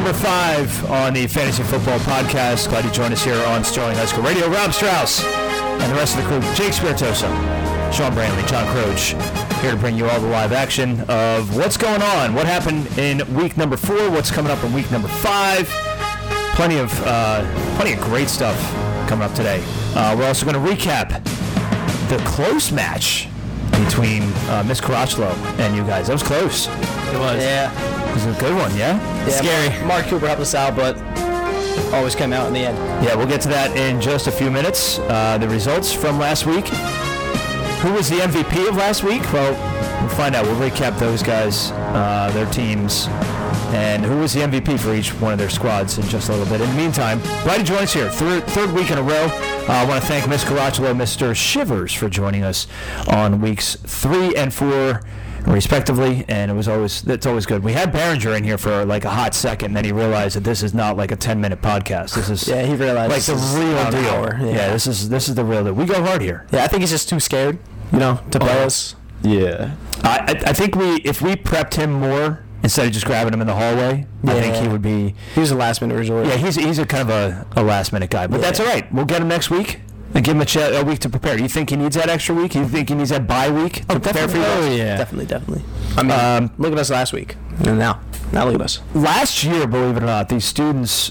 number 5 on the Fantasy Football Podcast. Glad you joined us here on Sterling High School Radio. Rob Strauss and the rest of the crew, Jake Spiritoso, Sean Brantley, John Croach, here to bring you all the live action of what's going on, what happened in week number 4, what's coming up in week number 5. Plenty of great stuff coming up today. We're also going to recap the close match between Miss Caracciolo and you guys. That was close. It was. Yeah. It was a good one, yeah? Scary. Mark Cooper helped us out, but always came out in the end. Yeah, we'll get to that in just a few minutes. The results from last week. Who was the MVP of last week? Well, we'll find out. We'll recap those guys, their teams, and who was the MVP for each one of their squads in just a little bit. In the meantime, glad to join us here. Third week in a row. I want to thank Miss Caracciolo and Mr. Shivers for joining us on weeks 3 and 4, respectively, and it's always good. We had Behringer in here for like a hot second, and then he realized that this is not like a 10-minute podcast. This is he realized like the real deal. Hour. Yeah, this is the real deal. We go hard here. Yeah, I think he's just too scared, to play us. Yeah. I think if we prepped him more instead of just grabbing him in the hallway, I think he would be. He was a last-minute resort. Yeah, he's a kind of a last-minute guy, but that's all right. We'll get him next week. And give him a week to prepare. Do you think he needs that extra week? Do you think he needs that bye week to prepare for you? Oh, yeah. Definitely. I mean, look at us last week. And now look at us. Last year, believe it or not, these students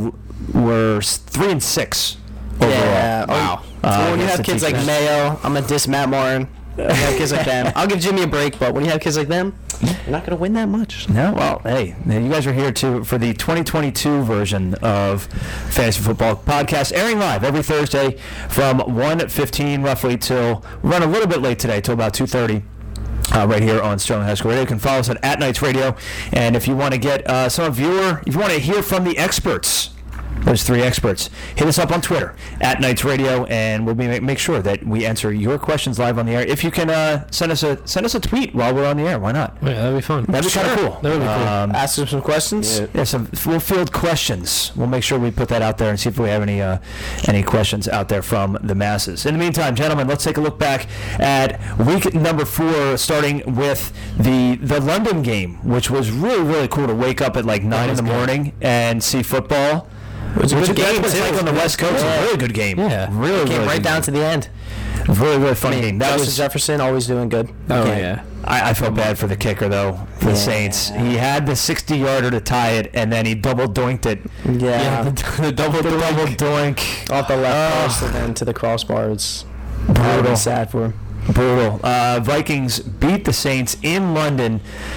were 3 and 6 overall. Yeah. Wow. When you have kids like Mayo, I'm going to diss Matt Martin. When you have kids like them, I'll give Jimmy a break, but when you have kids like them, you're not going to win that much. No, well, hey, you guys are here for the 2022 version of Fantasy Football Podcast, airing live every Thursday from 1:15 roughly till, we run a little bit late today, till about 2:30. Right here on Sterling High School Radio. You can follow us at Knights Radio, and if you want to get if you want to hear from the experts, those 3 experts, hit us up on Twitter at Knights Radio, and we'll make sure that we answer your questions live on the air. If you can send us a tweet while we're on the air, why not? Yeah, that'd be fun. That'd be kind of cool. That would be cool. Ask them some questions. Yeah, we'll field questions. We'll make sure we put that out there and see if we have any questions out there from the masses. In the meantime, gentlemen, let's take a look back at week number 4, starting with the London game, which was really, really cool to wake up at like 9 in the morning and see football. It was a good game, It's like on the West Coast. Yeah. A really good game. Yeah. Really, Came really right good down game. to the end. Really, really fun game. That Justin was Jefferson always doing good. Oh, Okay. yeah. I felt bad for the kicker, though, for the Saints. He had the 60-yarder to tie it, and then he double doinked it. Yeah. The double doink. Off the left post and then to the crossbar. It's Brutal. sad for him. Brutal. Vikings beat the Saints in London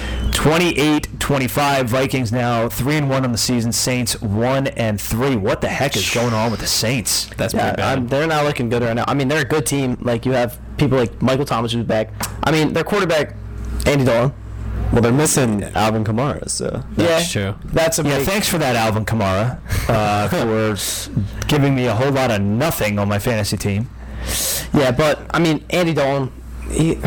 28-25. Vikings now 3-1 on the season. Saints 1-3. What the heck is going on with the Saints? That's pretty bad. They're not looking good right now. I mean, they're a good team. Like, you have people like Michael Thomas who's back. I mean, their quarterback, Andy Dalton. Well, they're missing Alvin Kamara, so That's true. That's a Yeah, big... thanks for that, Alvin Kamara, for giving me a whole lot of nothing on my fantasy team. Yeah, but, I mean, Andy Dalton, he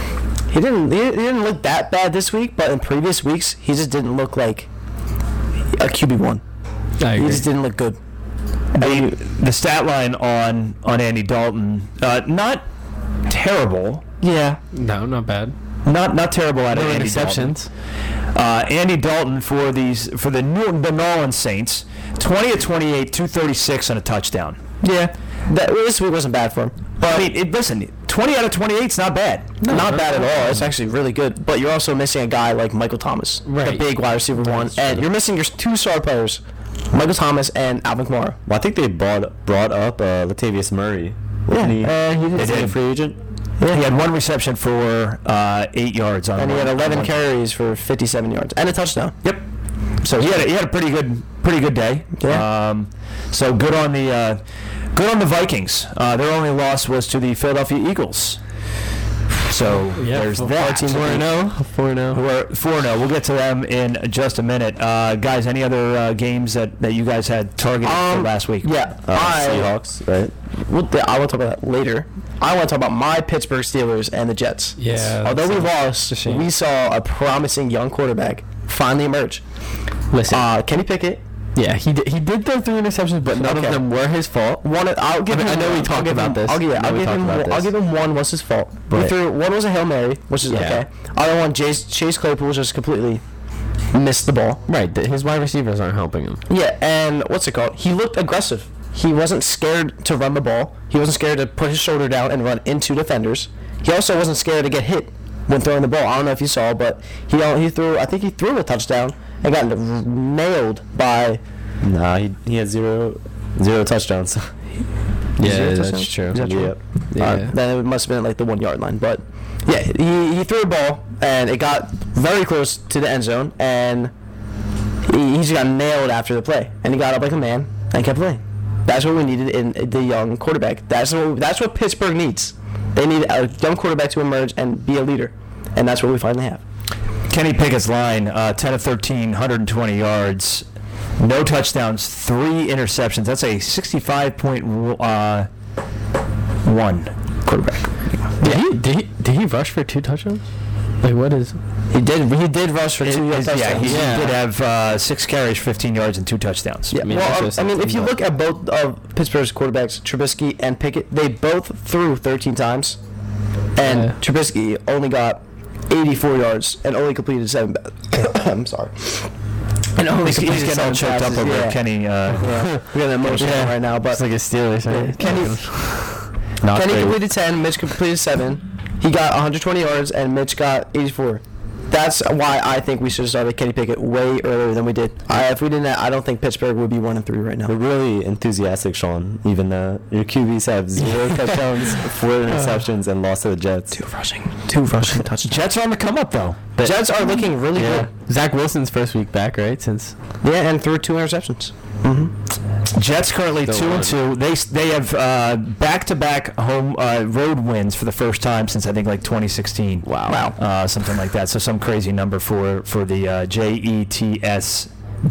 didn't look that bad this week, but in previous weeks, he just didn't look like a QB1. I He agree. just didn't look good. The stat line on Andy Dalton, not terrible. Yeah. Uh, No, not bad. Not terrible out of No Andy interceptions. Dalton. Andy Dalton for the New Orleans Saints, 20 of 28, 236 on a touchdown. Yeah. This week wasn't bad for him. But I mean, listen, 20 out of 28 is not bad. Not bad at all. It's actually really good. But you're also missing a guy like Michael Thomas, the Right. big wide receiver one, and you're missing your 2 star players, Michael Thomas and Alvin Kamara. Well, I think they brought up Latavius Murray. Wasn't he? He did. Is he a free agent? He had 1 reception for 8 yards on And he had one- 11 one- carries for 57 yards and a touchdown. Yep. So he had a pretty good day. Yeah. So good on the Vikings. Their only loss was to the Philadelphia Eagles. So there's that. 4-0. 4-0. We're 4-0. We'll get to them in just a minute. Guys, any other games that you guys had targeted for last week? Yeah. Seahawks, right? I will talk about that later. I want to talk about my Pittsburgh Steelers and the Jets. Yeah. Although we that's a lost, shame. we saw a promising young quarterback finally emerge. Listen. Kenny Pickett. Yeah, he did throw 3 interceptions, but none Okay. of them were his fault. I'll give him. I know we talked about this. I'll give him one was his fault. He Right. threw one was a Hail Mary, which is Yeah. okay. Other one, Chase Claypool was just completely missed the ball. Right. His wide receivers aren't helping him. Yeah, and what's it called? He looked aggressive. He wasn't scared to run the ball. He wasn't scared to put his shoulder down and run into defenders. He also wasn't scared to get hit when throwing the ball. I don't know if you saw, but he threw. I think he threw a touchdown and got nailed by. Nah, he had zero touchdowns. Yeah, Zero that's touchdowns? true. Is that true? Yep. Yeah. Then it must have been like the 1 yard line. But yeah, he threw a ball and it got very close to the end zone, and he just got nailed after the play. And he got up like a man and kept playing. That's what we needed in the young quarterback. That's what Pittsburgh needs. They need a young quarterback to emerge and be a leader, and that's what we finally have. Kenny Pickett's line, 10 of 13, 120 yards, no touchdowns, 3 interceptions. That's a 65.1 quarterback. Did he rush for 2 touchdowns? Like, what is? He did rush for 2 touchdowns. Yeah, he did have 6 carries, 15 yards, and 2 touchdowns. Yeah, I mean, well, that's I mean, just- if you look at both of Pittsburgh's quarterbacks, Trubisky and Pickett, they both threw 13 times, and Yeah. Trubisky only got 84 yards and only completed 7. I'm sorry. And only He's completed getting all 7 choked up passes, over yeah. Kenny. Yeah, we got emotional right now, but It's like a Steelers, right? Kenny completed 10, Mitch completed 7. He got 120 yards, and Mitch got 84. That's why I think we should have started Kenny Pickett way earlier than we did. If we didn't, I don't think Pittsburgh would be 1-3 right now. We're really enthusiastic, Sean. Even your QBs have 0 touchdowns, 4 interceptions, and lost to the Jets. Two rushing touchdowns. Jets are on the come up, though. Jets are looking really Yeah. Zach Wilson's first week back, right? Since good. Yeah, and threw 2 interceptions. Jets currently Still 2-2. They have back-to-back home road wins for the first time since I think like 2016. Wow. Something like that. So some crazy number for the Jets.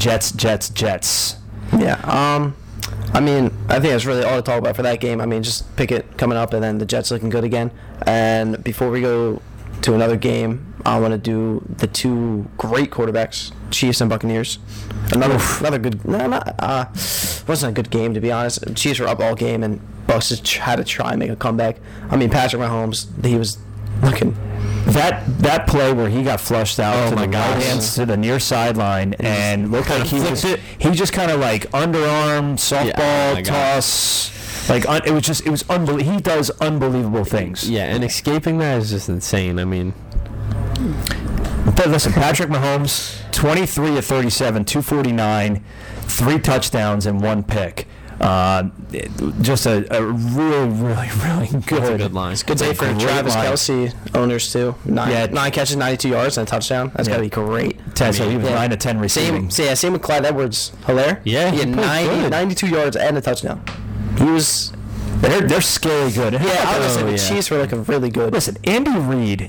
Jets. Yeah. I mean, I think that's really all to talk about for that game. I mean, just Pickett coming up, and then the Jets looking good again. And before we go to another game, I want to do the 2 great quarterbacks, Chiefs and Buccaneers. Another good. Wasn't a good game, to be honest. Chiefs were up all game, and Bucs just had to try and make a comeback. I mean, Patrick Mahomes, he was looking. That play where he got flushed out to my the gosh. right hand to the near sideline and looked like he just kind of like underarm softball my God. toss. Like it was unbelievable. He does unbelievable things. yeah, and escaping that is just insane. I mean, But listen, Patrick Mahomes, 23 of 37, 249, 3 touchdowns and 1 pick. Just a really, really, really good. that's a good line. Good day for great Travis line. Kelce owners, too. 9 catches, 92 yards, and a touchdown. That's Yeah. got to be great. So he was Yeah. 9 to 10 receiving. Same with Clyde Edwards. Hilaire. Yeah, He had he played good. 92 yards and a touchdown. He was. They're scary good. Yeah, I was gonna say the yeah. Chiefs were looking really good. Listen, Andy Reid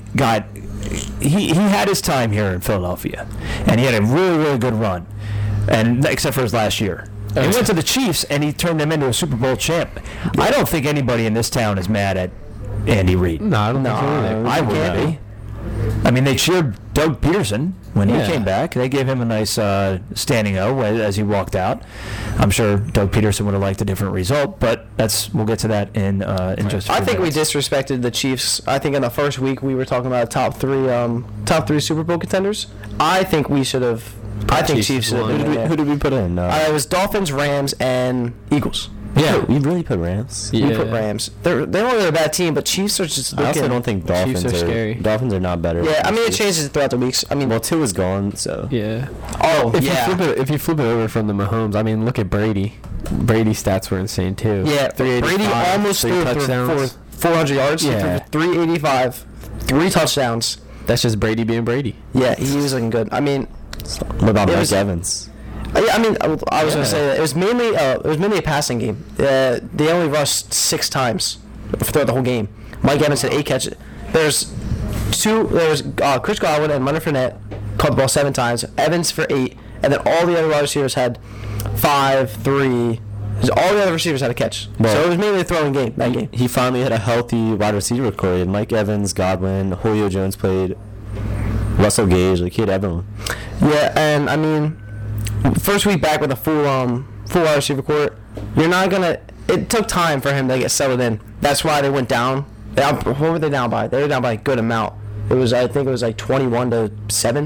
he had his time here in Philadelphia, and he had a really, really good run, and except for his last year. He went to the Chiefs, and he turned them into a Super Bowl champ. I don't think anybody in this town is mad at Andy Reid. No, I don't think so either. I would be. I mean, they cheered Doug Peterson when Yeah. he came back. They gave him a nice standing O as he walked out. I'm sure Doug Peterson would have liked a different result, but we'll get to that in just a few I think we minutes. disrespected the Chiefs. I think in the first week we were talking about top three Super Bowl contenders. I think we should have. I think Chiefs should have won. been in there. Who did we put in? It was Dolphins, Rams, and Eagles. Yeah. We really put Rams. We put Rams. They're not really a bad team, but Chiefs are just I also looking. don't think Dolphins Chiefs are scary. Dolphins are not better. Yeah, I mean it Chiefs. changes throughout the weeks. I mean, Well, 2 is gone, so. Yeah. oh If yeah, you flip it over from the Mahomes, I mean, look at Brady. Brady's stats were insane too. yeah. 385, Brady almost 3 threw for touchdowns. 400 yards. He Yeah. threw for 385, 3 touchdowns. That's just Brady being Brady. Yeah, he was looking good. I mean, What about It Mike was- Evans? I mean, I was Yeah. gonna say that it was mainly a passing game. They only rushed 6 times throughout the whole game. Mike Evans had 8 catches. There's Chris Godwin and Leonard Fournette caught the ball 7 times. Evans for 8, and then all the other wide receivers had 5, 3. All the other receivers had a catch. Well- So it was mainly a throwing game that game. He finally had a healthy wide receiver core. Mike Evans, Godwin, Julio Jones played, Russell Gage, like he had everyone. Yeah, and I mean, first week back with a full wide receiver court, you're not gonna. It took time for him to get settled in. That's why they went down. What were they down by? They were down by a good amount. I think it was like 21-7.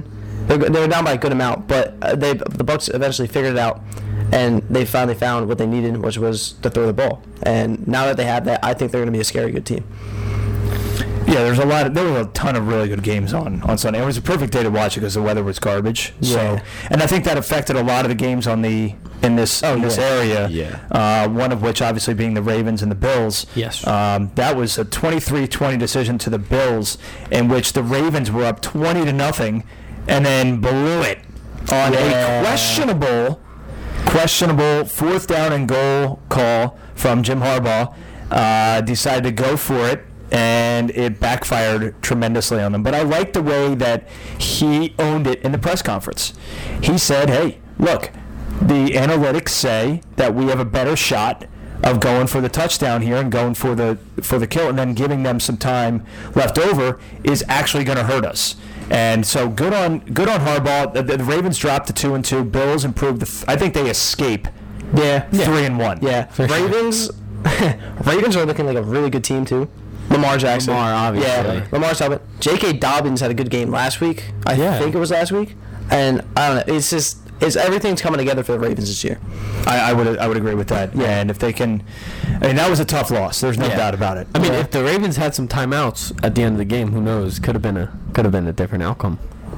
They were down by a good amount, but the Bucks eventually figured it out, and they finally found what they needed, which was to throw the ball. And now that they have that, I think they're going to be a scary good team. Yeah, there were a ton of really good games on Sunday. It was a perfect day to watch it because the weather was garbage. Yeah. So, and I think that affected a lot of the games in this area. Yeah. One of which obviously being the Ravens and the Bills. Yes. That was a 23-20 decision to the Bills, in which the Ravens were up 20-0, and then blew it on a questionable 4th down and goal call from Jim Harbaugh. Decided to go for it, and it backfired tremendously on them. But I like the way that he owned it in the press conference. He said, hey, look, the analytics say that we have a better shot of going for the touchdown here and going for the kill, and then giving them some time left over is actually going to hurt us. And so good on Harbaugh. The Ravens dropped to 2-2. Bills improved. I think they escape. 3-1. Yeah, Ravens. Ravens are looking like a really good team too. Lamar Jackson. Obviously. Yeah, Lamar's helping. J.K. Dobbins had a good game last week. I think it was last week. And I don't know. It's everything's coming together for the Ravens this year. I would agree with that. Yeah. And if they can, that was a tough loss. There's no doubt about it. I mean, if the Ravens had some timeouts at the end of the game, who knows? Could have been a different outcome.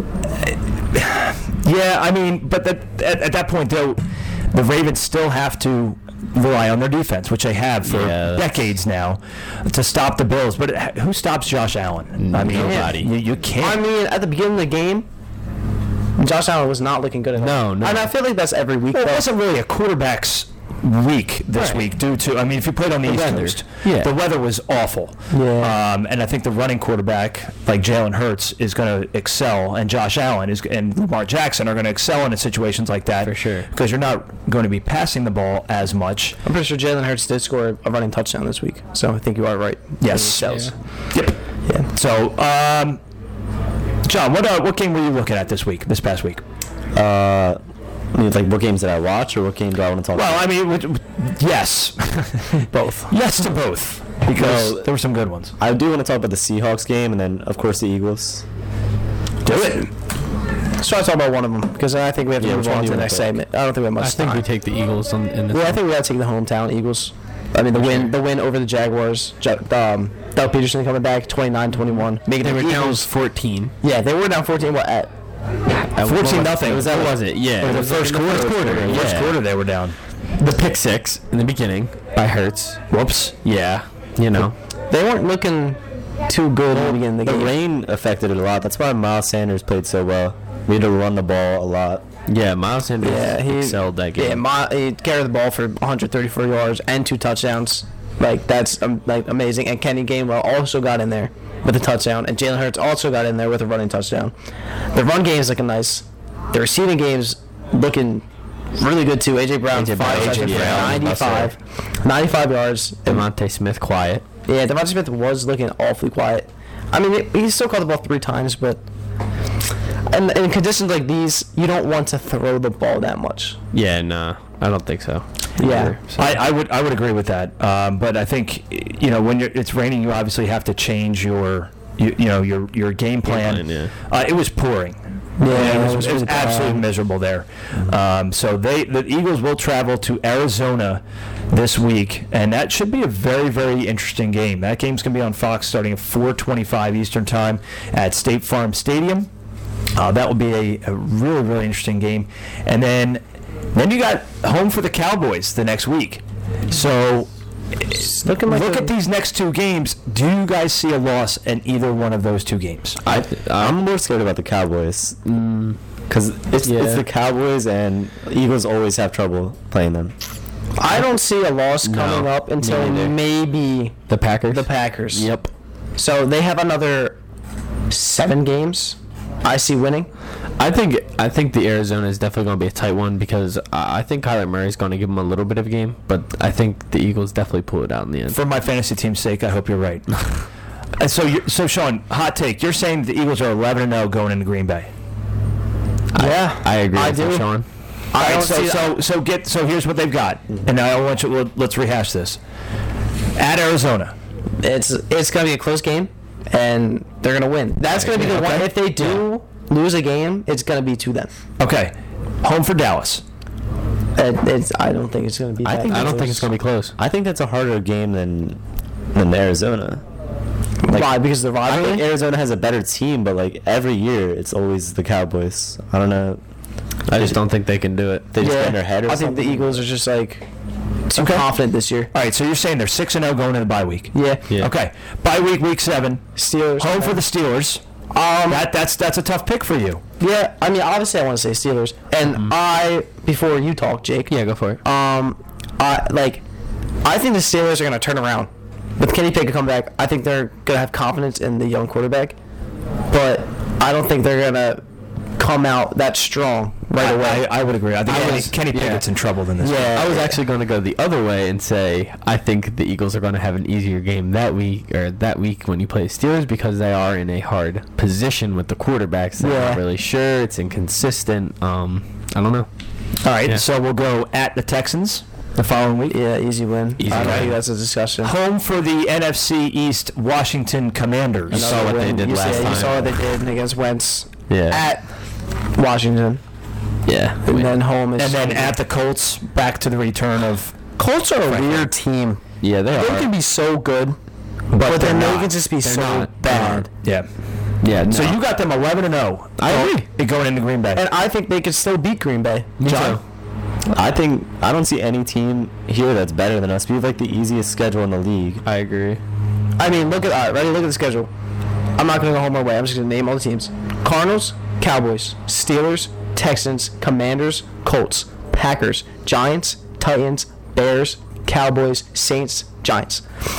Yeah, I mean, but at that point, though, the Ravens still have to rely on their defense, which they have for decades now, to stop the Bills. But who stops Josh Allen? I mean, nobody. You can't. I mean, at the beginning of the game, Josh Allen was not looking good at all. No. And I feel like that's every week. Well, it wasn't really a quarterback's week this week due to, I mean, if you played on the East Coast, the weather was awful. Yeah. And I think the running quarterback, like Jalen Hurts, is going to excel, and Josh Allen and Lamar Jackson are going to excel in situations like that. For sure. Because you're not going to be passing the ball as much. I'm pretty sure Jalen Hurts did score a running touchdown this week, so I think you are right. Yes. Yep. Yeah. So, John, what game were you looking at this past week? I mean, like, what games did I watch, or what game do I want to talk about? Well, I mean, yes. Both. Yes to both. Because there were some good ones. I do want to talk about the Seahawks game, and then, of course, the Eagles. Do it. Let's try to talk about one of them, because I think we have to move on to the next segment. I don't think we have much I think time. we take the Eagles in this. Yeah, I think we got to take the hometown Eagles. I mean, the win over the Jaguars. Doug Peterson coming back, 29-21. Making They the were down Eagles. 14. Yeah, they were down 14. What, at 14-0. What was it? Yeah. It was the first quarter. First quarter they were down. The pick six in the beginning by Hurts. Whoops. Yeah. You know. They weren't looking too good in the beginning of the The game. rain affected it a lot. That's why Miles Sanders played so well. We had to run the ball a lot. Yeah, Miles Sanders He excelled that game. Yeah, he carried the ball for 134 yards and 2 touchdowns. Like, that's amazing. And Kenny Gainwell also got in there with a touchdown, and Jalen Hurts also got in there with a running touchdown. The run game is looking nice. The receiving game's looking really good too. AJ Brown, 5 touchdowns for 95 yards. Devontae Smith quiet. Yeah, Devontae Smith was looking awfully quiet. I mean, he still caught the ball 3 times, but in conditions like these, you don't want to throw the ball that much. Yeah, nah, I don't think so. Yeah. So. I would agree with that. But I think when it's raining, you obviously have to change your game plan. It was pouring. Yeah, it was absolutely miserable there. So the Eagles will travel to Arizona this week, and that should be a very, very interesting game. That game's going to be on Fox starting at 4:25 Eastern Time at State Farm Stadium. That will be a really, really interesting game. And then you got home for the Cowboys the next week. So look at these next 2 games. Do you guys see a loss in either one of those 2 games? I'm more scared about the Cowboys. Because it's the Cowboys, and Eagles always have trouble playing them. I don't see a loss coming up until maybe the Packers. The Packers. Yep. So they have another 7 games. I see winning. I think the Arizona is definitely going to be a tight one because I think Kyler Murray is going to give them a little bit of a game, but I think the Eagles definitely pull it out in the end. For my fantasy team's sake, I hope you're right. So Sean, hot take. You're saying the Eagles are 11-0 going into Green Bay. I agree with you, Sean. All right, so here's what they've got, and now I want you. Let's rehash this. At Arizona, It's going to be a close game, and they're going to win. That's going to be the one. If they do lose a game, it's going to be to them. Okay. Home for Dallas. I don't think it's going to be. I don't think it's going to be close. I think that's a harder game than Arizona. Why? Because of the I rivalry? think Arizona has a better team, but like every year it's always the Cowboys. I don't know. I just don't think they can do it. They just get in their head or I think something. the Eagles are just like too Okay. confident this year. All right, so you're saying they're 6-0 going into the bye week. Yeah. Yeah. Okay. Bye week, week 7. Steelers. Home for the Steelers. That's a tough pick for you. Yeah, I mean, obviously I want to say Steelers. And before you talk, Jake. Yeah, go for it. I think the Steelers are going to turn around. With Kenny Pickett come back, I think they're going to have confidence in the young quarterback. But I don't think they're going to come out that strong right away. I would agree. I think Kenny Pickett's in trouble in this game. Yeah. I was actually going to go the other way and say I think the Eagles are going to have an easier game that week when you play Steelers because they are in a hard position with the quarterbacks. They're not really sure. It's inconsistent. I don't know. All right, Yeah. so we'll go at the Texans the following week. Yeah, easy win. Easy I don't win. think that's a discussion. Home for the NFC East Washington Commanders. You saw what they did last You time. saw what they did against Wentz Yeah. at Washington. Yeah. And then home is... And then at the Colts, back to the return of... Colts are a weird team. Yeah, they They are. can be so good, but they're then they not. can just be They're so not. bad. Yeah. Yeah. So no. you got them 11-0. I agree. Going into Green Bay. And I think they could still beat Green Bay. Me John? too. I don't see any team here that's better than us. We have like the easiest schedule in the league. I agree. I mean, look at the schedule. I'm not going to go home our way. I'm just going to name all the teams. Cardinals, Cowboys, Steelers, Texans, Commanders, Colts, Packers, Giants, Titans, Bears, Cowboys, Saints, Giants.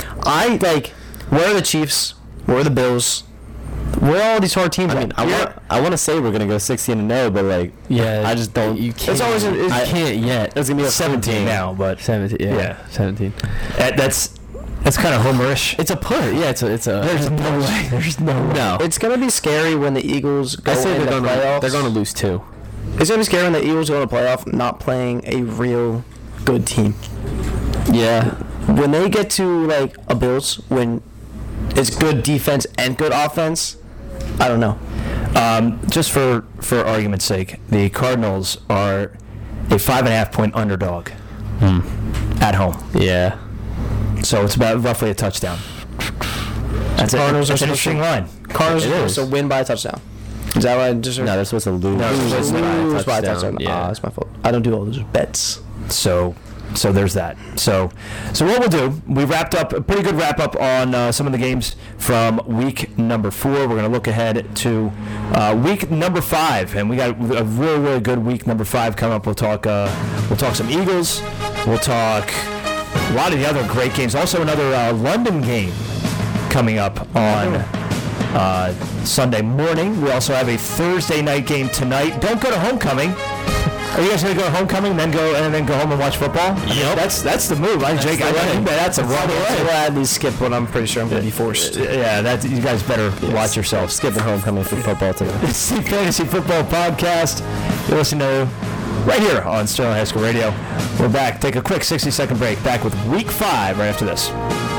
Where are the Chiefs? Where are the Bills? Where are all these hard teams? I mean, I want to say we're gonna go 16-0, but like, Yeah. I just don't. You can't. It's always I can't yet. It's gonna be a 17 now, but 17. Yeah. 17. that's kind of homerish. It's a put. Yeah. It's a. There's no way. There's no way. No. It's going to be scary when the Eagles go I say in the playoffs. they're going to lose 2. It's going to be scary when the Eagles go in the playoff not playing a real good team. Yeah. When they get to like a Bills, when it's good defense and good offense, I don't know. Just for argument's sake, the Cardinals are a 5.5-point underdog at home. Yeah. So it's about roughly a touchdown. That's Cardinals an are interesting line. Cardinals It are is. supposed to win by a touchdown. Is that what I just heard? No, they're supposed to lose. No, they're supposed to Lose by a touchdown, touchdown. yeah. That's my fault. I don't do all those bets. So there's that. So what we'll do, we wrapped up a pretty good wrap up on some of the games from week number 4. We're going to look ahead to week number 5, and we got a really, really good week number 5 coming up. We'll talk some Eagles. We'll talk a lot of the other great games. Also another London game coming up on Sunday morning. We also have a Thursday night game tonight. Don't go to homecoming. Are you guys going to go to homecoming and then go home and watch football? Yep. That's the move. Jake, I think that's a wrong way. We'll at least skip one. I'm pretty sure I'm going to be forced. Yeah, you guys better watch yourselves. Skipping homecoming for football today. It's the Fantasy Football Podcast. You're listening to right here on Sterling High School Radio. We're back. Take a quick 60-second break. Back with Week 5 right after this.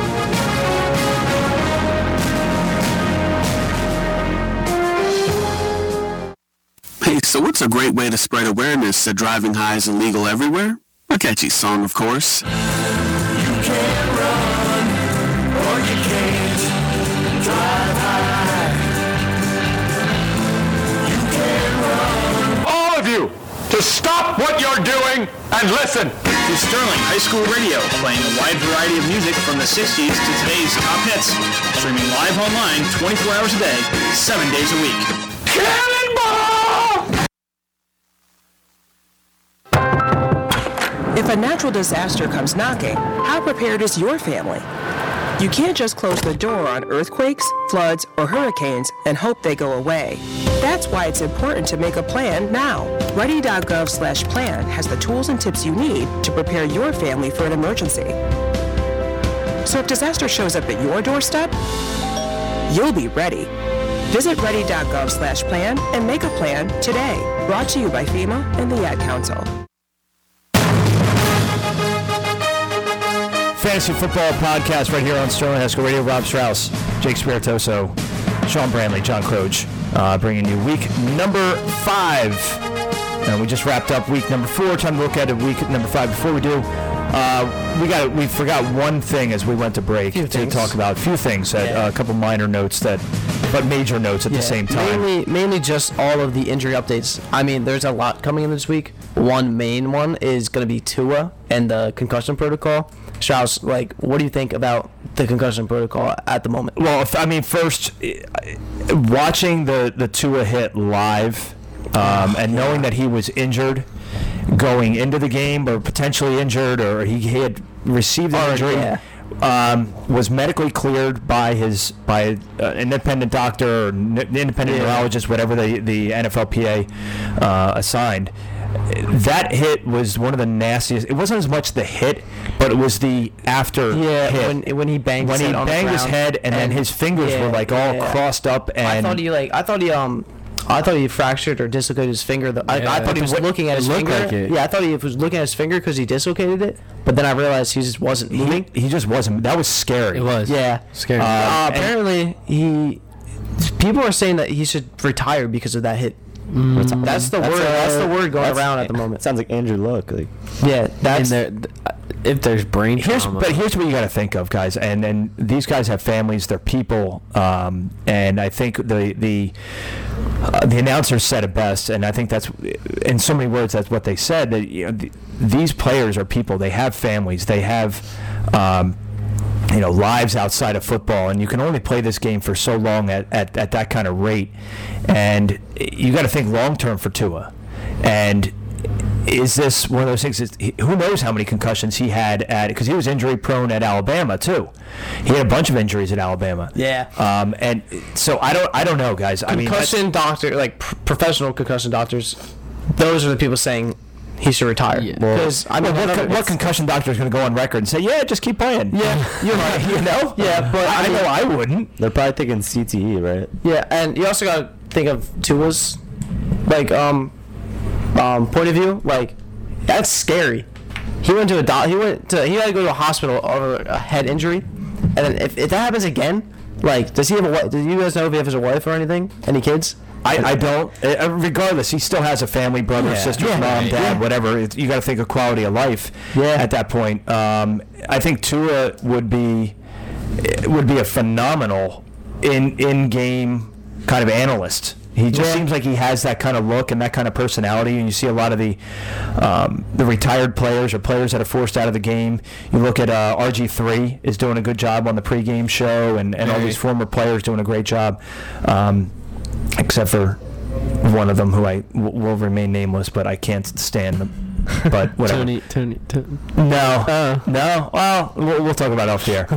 Hey, so what's a great way to spread awareness that driving high is illegal everywhere? A catchy song, of course. You can't run, or you can't drive high. You can't run. All of you, to stop what you're doing and listen. To Sterling High School Radio, playing a wide variety of music from the 60s to today's top hits. Streaming live online 24 hours a day, 7 days a week. Cannonball! If a natural disaster comes knocking, how prepared is your family? You can't just close the door on earthquakes, floods, or hurricanes and hope they go away. That's why it's important to make a plan now. Ready.gov/plan has the tools and tips you need to prepare your family for an emergency. So if disaster shows up at your doorstep, you'll be ready. Visit ready.gov/plan and make a plan today. Brought to you by FEMA and the Ad Council. Fantasy Football Podcast right here on Sterling High School Radio. Rob Strauss, Jake Spiritoso, Sean Bramley, John Croge. bringing you week number 5. And we just wrapped up week number 4. Time to look at week number 5. Before we do, we forgot one thing as we went to break to talk about. A few things, a couple minor notes but major notes at the same time. Mainly just all of the injury updates. I mean, there's a lot coming in this week. One main one is going to be Tua and the concussion protocol. Strauss, what do you think about the concussion protocol at the moment? Well, first, watching the Tua hit live. And knowing that he was injured going into the game, or potentially injured, or he had received an injury, was medically cleared by an independent doctor or independent neurologist, whatever the NFLPA assigned. That hit was one of the nastiest. It wasn't as much the hit, but it was the after hit. When he banged his head, and then his fingers were all crossed up. And I thought he fractured or dislocated his finger. I thought he was looking at his finger. Like it. Yeah, I thought he was looking at his finger because he dislocated it. But then I realized he just wasn't moving. He just wasn't. That was scary. It was. Yeah. Scary. Apparently, people are saying that he should retire because of that hit. That's the word. That's the word going around at the moment. Sounds like Andrew Luck. Yeah, that's. If there's brain trauma. But here's what you got to think of, guys. And these guys have families. They're people. And I think the announcers said it best. And I think that's, in so many words, that's what they said. That these players are people. They have families. They have lives outside of football, and you can only play this game for so long at that kind of rate. And you got to think long term for Tua. And is this one of those things? Who knows how many concussions he had because he was injury prone at Alabama too. He had a bunch of injuries at Alabama. Yeah. And so I don't know, guys. Concussion doctor, professional concussion doctors, those are the people saying he should retire. Yeah. Because what concussion doctor is going to go on record and say, "Yeah, just keep playing"? Yeah, you know. Yeah, but I know I wouldn't. They're probably thinking CTE, right? Yeah, and you also got to think of Tua's point of view. That's scary. He had to go to a hospital over a head injury, and then if that happens again, does he have a wife? Do you guys know if he has a wife or anything? Any kids? I don't. Regardless, he still has a family, brother, sister, mom, dad, whatever. You got to think of quality of life at that point. I think Tua would be a phenomenal in-game kind of analyst. He just seems like he has that kind of look and that kind of personality, and you see a lot of the retired players or players that are forced out of the game. You look at RG3 is doing a good job on the pregame show, and all these former players doing a great job, except for one of them who I will remain nameless, but I can't stand them. But whatever. Tony. No. Well, we'll talk about it off the air.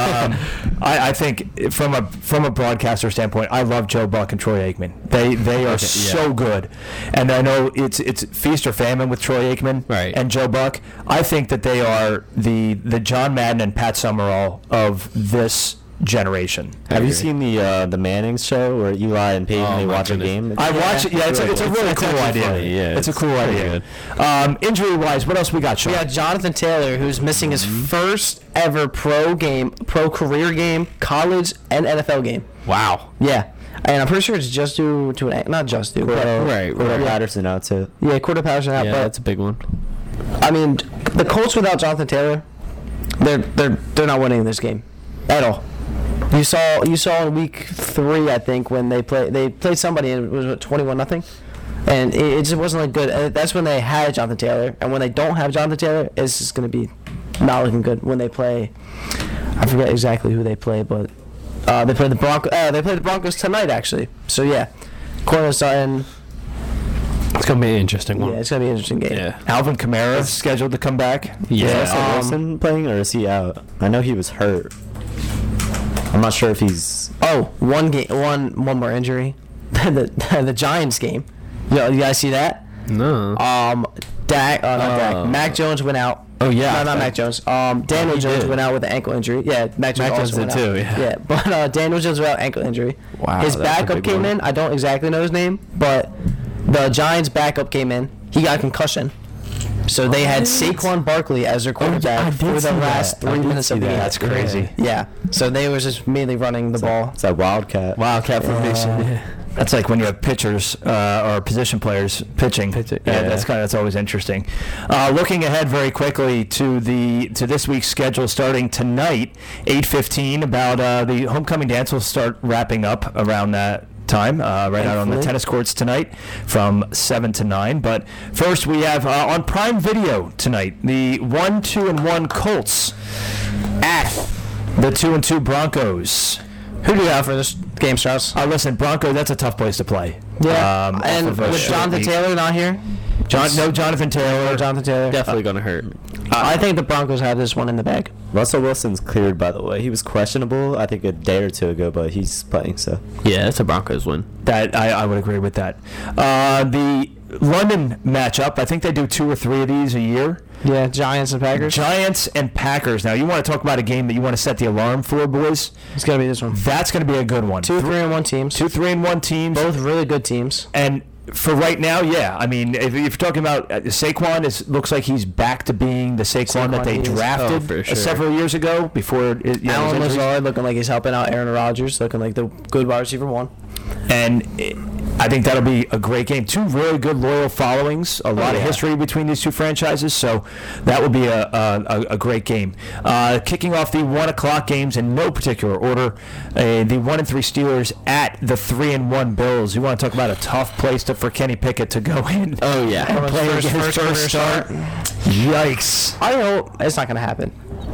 I think from a broadcaster standpoint, I love Joe Buck and Troy Aikman. They are so good, and I know it's feast or famine with Troy Aikman and Joe Buck. I think that they are the John Madden and Pat Summerall of this generation. Have you seen the Mannings show where Eli and Peyton watch a game? I watch it. Yeah, it's a really cool idea. It's a cool idea. Injury wise, what else we got, Sean? We got Jonathan Taylor, who's missing his first ever pro career game, college and NFL game. Wow. Yeah. And I'm pretty sure it's just due to not just due, but Cordell Patterson out too. Yeah, Cordell Patterson out. Yeah, but that's a big one. I mean, the Colts without Jonathan Taylor, they're not winning this game at all. You saw in week 3, I think, when they played somebody and it was 21-0, and it just wasn't good. That's when they had Jonathan Taylor, and when they don't have Jonathan Taylor, it's just going to be not looking good. When they play, I forget exactly who they play, but they play the Broncos. They play the Broncos tonight, actually. So yeah, Cornell starting. It's going to be an interesting one. Yeah, it's going to be an interesting game. Yeah. Alvin Kamara is scheduled to come back. Yeah. Is Russell Wilson playing, or is he out? I know he was hurt. I'm not sure if he's. One more injury. the Giants game. You guys see that? No. Mac Jones went out. Oh yeah. No, not Mac Jones. Daniel Jones went out with an ankle injury. Yeah, Mac Jones did too. Yeah, but Daniel Jones went out ankle injury. Wow. His backup came in. I don't exactly know his name, but the Giants' backup came in. He got a concussion, So they had Saquon Barkley as their quarterback for the last 3 minutes of the game. That's crazy. Yeah. So they was just mainly running the ball. It's that Wildcat formation. That's like when you have pitchers or position players pitching. That's always interesting. Looking ahead very quickly to this week's schedule, starting tonight, 8:15. About the homecoming dance will start wrapping up around that time, right out on the tennis courts tonight from 7 to 9. But first, we have on Prime Video tonight the 1-2-1 Colts at the 2-2 Broncos. Who do you have for this game, Strauss? Listen, Broncos, that's a tough place to play. Yeah, and with Jonathan Taylor not here? Jonathan Taylor. Definitely going to hurt. I think the Broncos have this one in the bag. Russell Wilson's cleared, by the way. He was questionable, I think, a day or two ago, but he's playing, so. Yeah, it's a Broncos win. That I would agree with that. The London matchup, I think they do 2 or 3 of these a year. Yeah, Giants and Packers. Giants and Packers. Now, you want to talk about a game that you want to set the alarm for, boys? It's going to be this one. That's going to be a good one. 2 3-1 teams. 2 3-1 teams. Both really good teams. And for right now, yeah. I mean, if you're talking about Saquon, it looks like he's back to being the Saquon that they drafted several years ago. Before Alan Lazard looking like he's helping out Aaron Rodgers, looking like the good wide receiver one. And I think that'll be a great game. 2 really good loyal followings. A lot of history between these 2 franchises, so that will be a great game. Kicking off the 1 o'clock games in no particular order, the 1-3 Steelers at the 3-1 Bills. You want to talk about a tough place for Kenny Pickett to go in? Oh yeah, and play his first start. Yikes! I know it's not going to happen.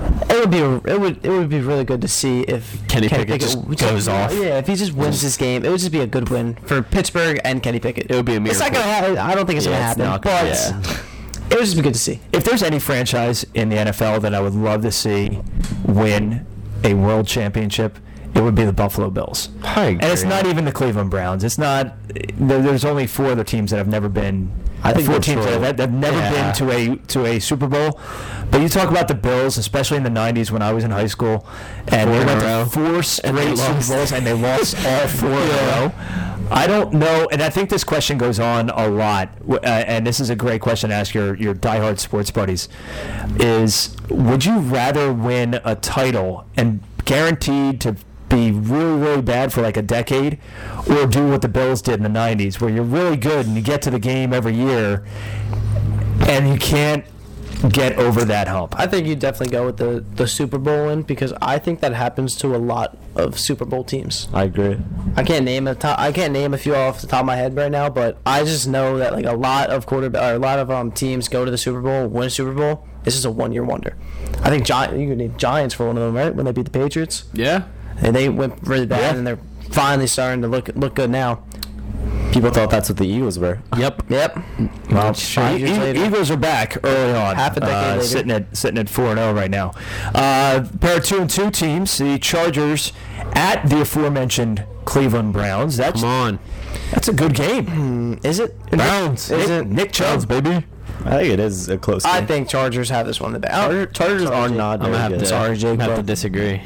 It would be really good to see if Kenny Pickett just goes off. Yeah, if he just wins this game, it would just be a good win for Pittsburgh and Kenny Pickett. It would be a miracle. It's not gonna happen. I don't think it's gonna happen, but it would just be good to see. If there's any franchise in the NFL that I would love to see win a world championship, it would be the Buffalo Bills. I agree. And it's not even the Cleveland Browns. It's not. There's only 4 other teams that have never been. I think 4 teams that have never been to a Super Bowl. But you talk about the Bills, especially in the 90s when I was in high school, and they went to 4 straight Super Bowls and they lost all 4 in a row. I don't know, and I think this question goes on a lot, and this is a great question to ask your diehard sports buddies, is would you rather win a title and guaranteed to be really, really bad for like a decade, or do what the Bills did in the 90s, where you're really good and you get to the game every year and you can't get over that hump? I think you definitely go with the Super Bowl win, because I think that happens to a lot of Super Bowl teams. I agree. I can't name a few off the top of my head right now, but I just know that like a lot of teams go to the Super Bowl, win a Super Bowl. It's just a one-year wonder. I think you could need Giants for one of them, right? When they beat the Patriots. Yeah. And they went really bad, and they're finally starting to look good now. People thought that's what the Eagles were. Yep. Well, Eagles are back early on. Half a decade later. Sitting at 4-0 right now. Pair of 2-2 teams. The Chargers at the aforementioned Cleveland Browns. Come on. That's a good game. Is it? Browns. Is it? Nick Chubb, baby. I think it is a close game. I think Chargers have this one in the back. Chargers are not very good. Sorry, Jake. I have to disagree.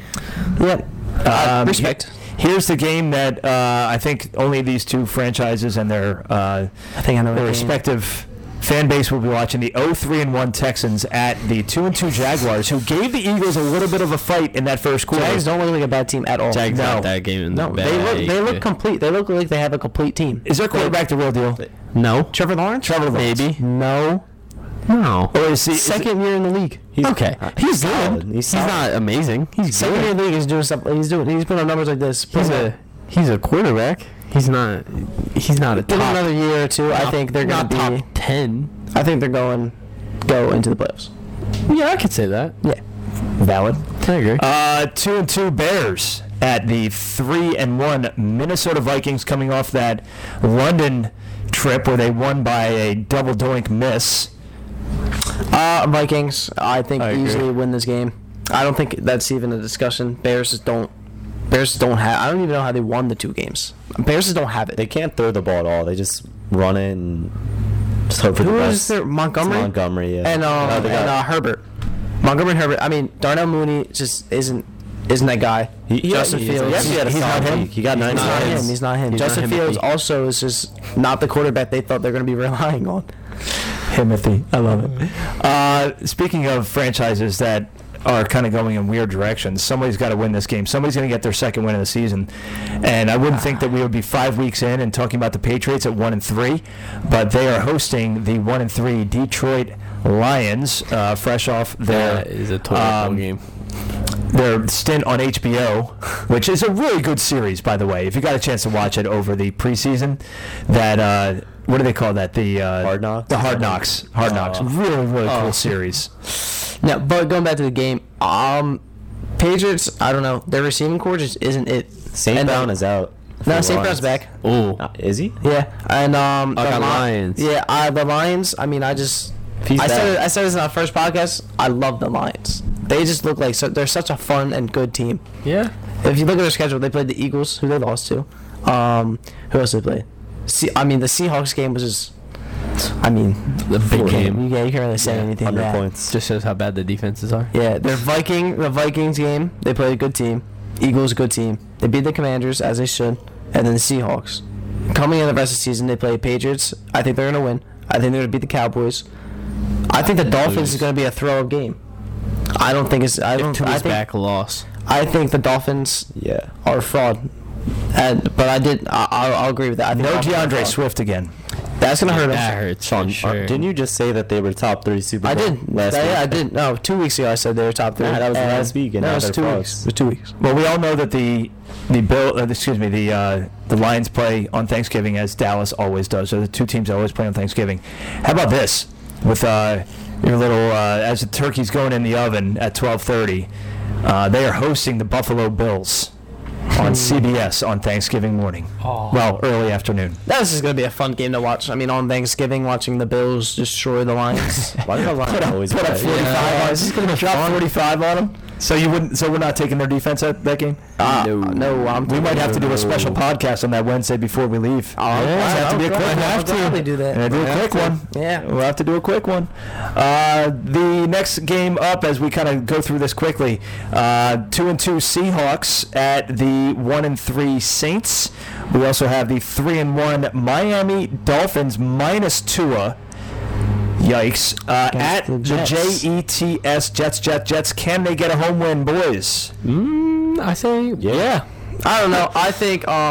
Yeah. Respect. Here's the game that I think only these 2 franchises and their respective fan base will be watching. The 0-3-1 Texans at the 2-2 Jaguars, who gave the Eagles a little bit of a fight in that first quarter. Jags don't look like a bad team at all. Jags not that game in the bag. They look complete. They look like they have a complete team. Is their quarterback the real deal? No. Trevor Lawrence? Maybe. No. Or is he second year in the league? Okay. He's solid. good. He's not amazing. He's second year in the league. He's doing stuff. He's putting up numbers like this. He's a quarterback. He's not a top. In another year or 2, I think they're going to be top 10. I think they're go into the playoffs. Yeah, I could say that. Yeah. Valid. I agree. 2-2 Bears at the 3-1 Minnesota Vikings, coming off that London trip where they won by a double doink miss. Vikings, I think easily win this game. I don't think that's even a discussion. Bears don't have. I don't even know how they won the 2 games. Bears just don't have it. They can't throw the ball at all. They just run it and just hope for the best. Who is there? Montgomery. It's Montgomery, yeah. And Herbert. Montgomery and Herbert. I mean, Darnell Mooney just isn't that guy. Justin Fields. He's not him. He got 9 hits. He's not him. Justin Fields also is just not the quarterback they thought they're going to be relying on. Himothy. I love it. Speaking of franchises that are kind of going in weird directions, somebody's got to win this game. Somebody's going to get their second win of the season. And I wouldn't think that we would be 5 weeks in and talking about the Patriots at 1-3, but they are hosting the 1-3 Detroit Lions, fresh off their That is a total game. Their stint on HBO, which is a really good series, by the way. If you got a chance to watch it over the preseason, that what do they call that? The Hard Knocks. The Hard Knocks. Hard Knocks. Really, really cool series. No, but going back to the game, Patriots, I don't know. Their receiving core just isn't it. St. Brown is out. No, St. Brown's back. Oh, Is he? Yeah, and the Lions. Yeah, the Lions. I mean, I said this in our first podcast. I love the Lions. They just look like they're such a fun and good team. yeah. If you look at their schedule, they played the Eagles, who they lost to. Who else did they play? The Seahawks game was just. I mean, The big game. Yeah, you can't really say anything. 100 bad. points. Just shows how bad the defenses are. Yeah, the Vikings game, they played a good team. Eagles, a good team. They beat the Commanders, as they should. And then the Seahawks. Coming in the rest of the season, they play Patriots. I think they're going to win. I think they're going to beat the Cowboys. I think the Dolphins is going to be a throw-up game. I don't think it's... I think back loss. I think the Dolphins are a fraud. But I'll agree with that. I think No Dolphins are a DeAndre fraud. Swift again. That's going to hurt them. That hurts. Sean, for sure. didn't you just say that they were top 3 Super Bowl I did. last week? Yeah, I did. No, 2 weeks ago I said they were top 3. Nah, that was last week, and no, now it was they're 2 frauds. weeks. It was 2 weeks. Well, we all know that the Lions play on Thanksgiving, as Dallas always does. So the two teams always play on Thanksgiving. How about this? With your little as the turkey's going in the oven at 12:30, they are hosting the Buffalo Bills on CBS on Thanksgiving morning. Well, early afternoon. This is going to be a fun game to watch. I mean, on Thanksgiving, watching the Bills destroy the Lions. Why do the Lions always Put up play? 45 on. Is this going to drop 45 on them? So we're not taking their defense at that game? No, We might have to do a special podcast on that Wednesday before we leave. Have to be a quick one. I'll gladly do that. Do a quick one. Yeah. We'll have to do a quick one. The next game up, as we kind of go through this quickly, 2-2 Seahawks at the 1-3 Saints. We also have the 3-1 Miami Dolphins minus Tua. Yikes. At the Jets. Jets. Can they get a home win, boys? I say yeah. I don't know. I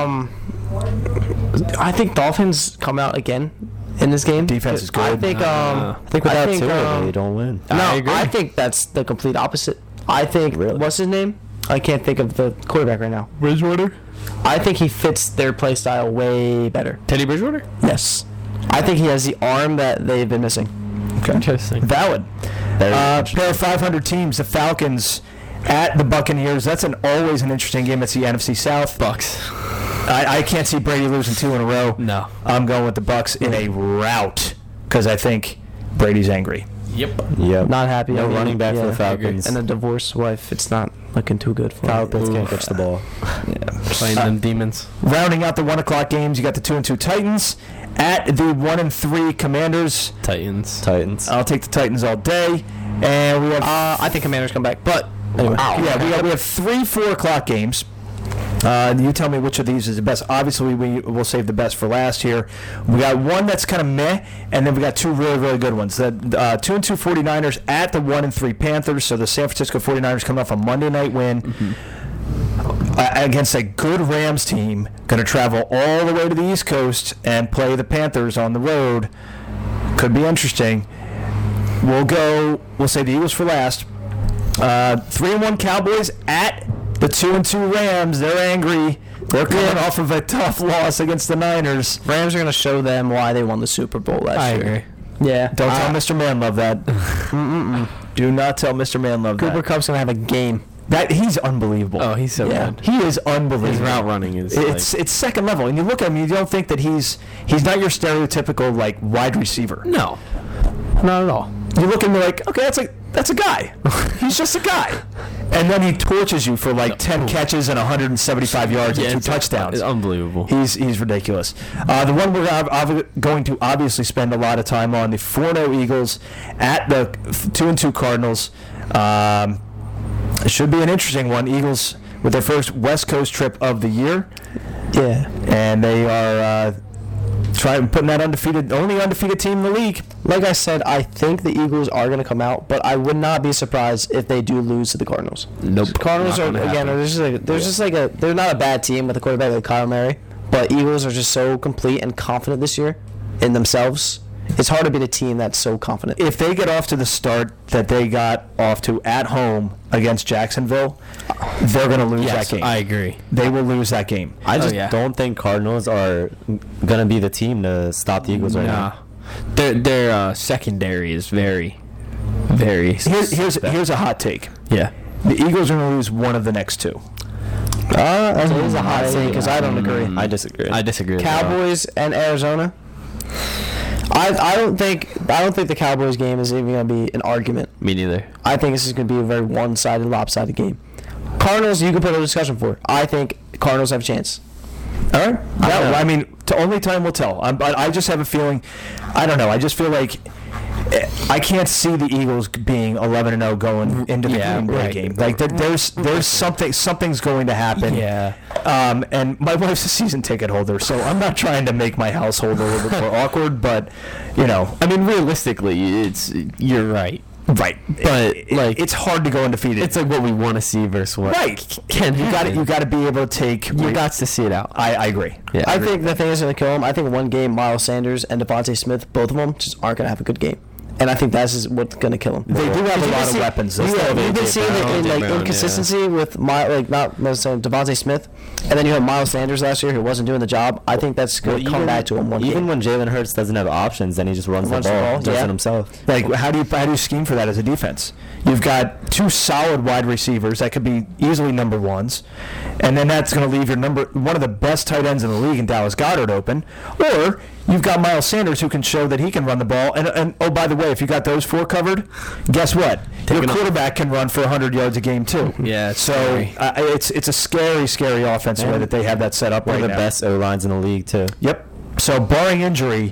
think Dolphins come out again in this game. Defense is good. I think Without Tua, they don't win. I think that's the complete opposite. I think what's his name? I can't think of the quarterback right now. Bridgewater. I think he fits their play style way better. Teddy Bridgewater. Yes. I think he has the arm that they've been missing. Okay. Interesting. Valid. Pair of 500 teams, the Falcons at the Buccaneers. That's always an interesting game. It's the NFC South. Bucks. I can't see Brady losing 2 in a row. No. I'm going with the Bucks in a rout because I think Brady's angry. Yep. Not happy. No I mean, running back for the yeah. Falcons. And a divorced wife. It's not looking too good for Kyle him. Pitts can't catch the ball. Playing them demons. Rounding out the 1 o'clock games, you got the 2-2 Titans at the 1-3 Commanders. Titans. I'll take the Titans all day. And we have I think Commanders come back, but anyway. we have 3 4 o'clock games. You tell me which of these is the best. Obviously, we will save the best for last here. We got one that's kind of meh, and then we got 2 really, really good ones. The 2-2 49ers at the 1-3 Panthers. So the San Francisco 49ers coming off a Monday night win against a good Rams team. Going to travel all the way to the East Coast and play the Panthers on the road. Could be interesting. We'll say the Eagles for last. 3-1 Cowboys at the 2-2 Rams. They're angry. They're coming off of a tough loss against the Niners. Rams are going to show them why they won the Super Bowl last year. agree. Yeah. Don't tell Mr. Manlove that. Do not tell Mr. Manlove Cooper that. Kupp's going to have a game. He's unbelievable. Oh, he's so Yeah. good. He is unbelievable. His route running is. It's second level, and you look at him, you don't think that he's not your stereotypical like wide receiver. No. Not at all. You look at him like, okay, that's a guy. He's just a guy, and then he torches you for like 10 catches and 175 yards and 2 touchdowns. It's unbelievable. He's ridiculous. The one we're going to obviously spend a lot of time on, the 4-0 Eagles at the 2-2 Cardinals. It should be an interesting one. Eagles with their first West Coast trip of the year. Yeah. And they are Try putting that only undefeated team in the league. Like I said, I think the Eagles are going to come out, but I would not be surprised if they do lose to the Cardinals. Nope. Cardinals are again. They're not a bad team with a quarterback like Kyle Murray, but Eagles are just so complete and confident this year in themselves. It's hard to beat a team that's so confident. If they get off to the start that they got off to at home against Jacksonville, they're going to lose that game. I agree. They will lose that game. I just don't think Cardinals are going to be the team to stop the Eagles right now. Their secondary is very, very. Here's a hot take. Yeah. The Eagles are going to lose one of the next two. That is a hot take because I don't agree. I disagree. I disagree. With Cowboys and Arizona. I don't think the Cowboys game is even going to be an argument. Me neither. I think this is going to be a very one-sided, lopsided game. Cardinals, you can put a discussion for. I think Cardinals have a chance. All right. I mean, only time will tell. But I just have a feeling. I don't know. I just feel like I can't see the Eagles being 11-0 going into the Green Bay game. Like there's something's going to happen. Yeah. And my wife's a season ticket holder, so I'm not trying to make my household a little bit more awkward. But I mean, realistically, you're right. Right, but it's hard to go undefeated. It's like what we want to see versus what. Right, you got to be able to take. You got to see it out. I agree. Yeah, I think the thing is going to kill him. I think one game, Miles Sanders and Devontae Smith, both of them just aren't going to have a good game. And I think that's what's going to kill him. They do have a lot of weapons. You've been seeing it in inconsistency with not necessarily Devontae Smith, and then you have Miles Sanders last year who wasn't doing the job. I think that's going to come back to him one game. Even when Jalen Hurts doesn't have options, then he just runs the ball, does it himself. Like how do you scheme for that as a defense? You've got two solid wide receivers that could be easily number ones, and then that's going to leave your one of the best tight ends in the league in Dallas Goedert open, or you've got Miles Sanders who can show that he can run the ball. And oh, by the way, if you got those four covered, guess what? Your quarterback can run for 100 yards a game too. Yeah. So it's a scary offense the way that they have that set up right now. One of the best O-lines in the league too. Yep. So barring injury,